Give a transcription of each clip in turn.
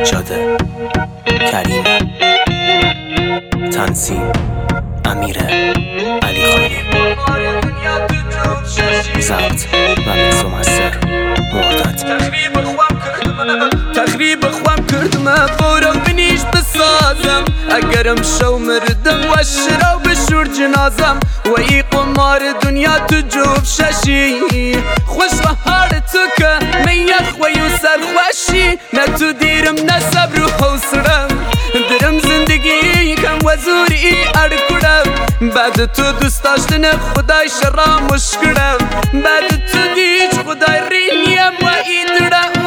سجاده، کریم، تنظیم امیر علی خانی، ضبط و میکس و مستر مردد. تخریب خوام کردمه بورم بنیش بسازم، اگرم شو مردم و شرا بشور جنازم و ای قمار دنیا تو جوب ششی خوش و هار تو که میخ و یو سر خوشی نه تو دیرم نه صبر و حوصلم درم زندگی کم و زوری ارکڑم بعد تو دوست داشتن خدای شرا مشکلم بعد تو دیج خدای رینیم و ایدرم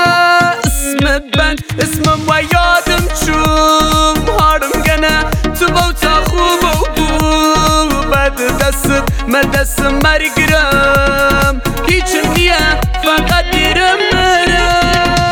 اسمم و یادم چوم هارم گنه تو بوتا خوب و بو بعد دستت من دست مرگرم هیچم نیه فقط دیرم مرم.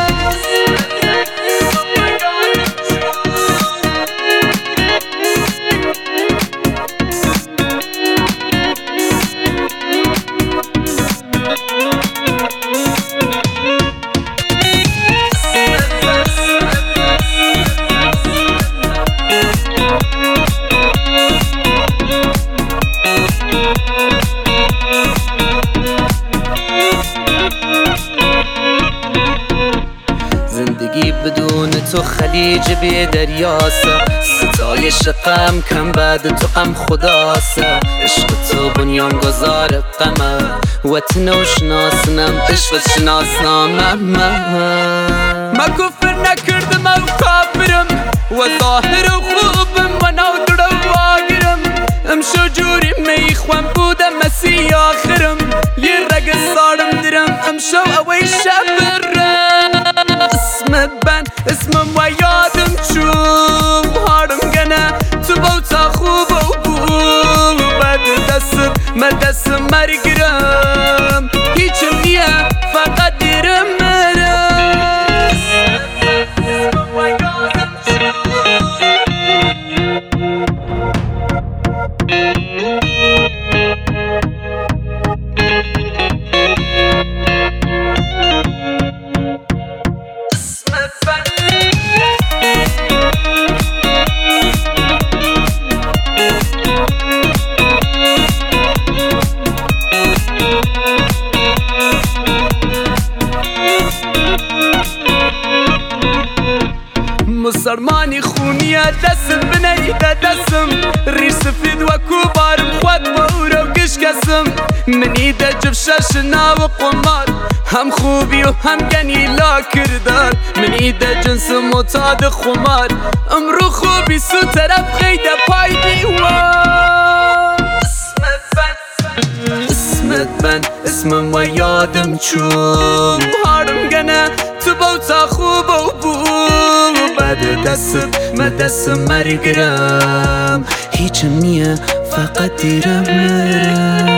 زندگی بدون تو خلیج بی دریاسه ستای شقم کم بعد تو غم خداسه عشق تو بنیان گذار قمه وطن و شناسنم عشق شناسنامه ما کفر نکردم و کافرم و ظاهر و خوبم و نودر و واگرم امشو جوری میخوام بودم مسیح آخرم یه رگ سارم درم امشو اوی شبرم اسمم و یادم چوم هارم گنه تو بوتا خوب و بو بعد دستت من دست مرگرم هیچم نیه فقط دیرم مرم. اسمم و یادم مسلمانی خونیه دست بنیده دستم ریش سفید و کوبارم خود بورا و گشکسم منیده جب ششنا و قمار هم خوبی و هم گنیلا کردار منیده جنس متاد خمار امرو خوبی سو طرف خیده پای دیوار اسمم و یادم چوم هارم گنه تو بوتا خوب و بو بعد دستت من دست مرگرم هیچم نیه فقط دیرم مرم.